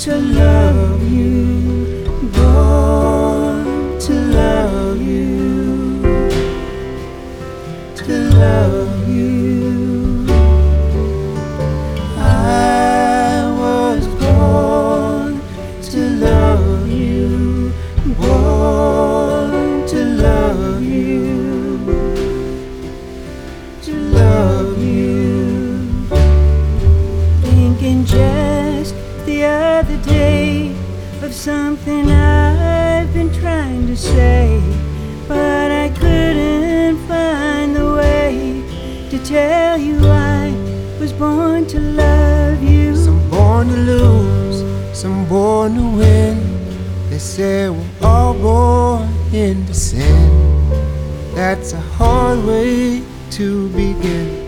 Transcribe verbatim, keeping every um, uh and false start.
to love you, born to love you, to love you. I was born to love you, born to love you, to love you. Thinking just the other day of something I've been trying to say, but I couldn't find the way to tell you I was born to love you. Some born to lose, some born to win. They say we're all born into sin. That's a hard way to begin.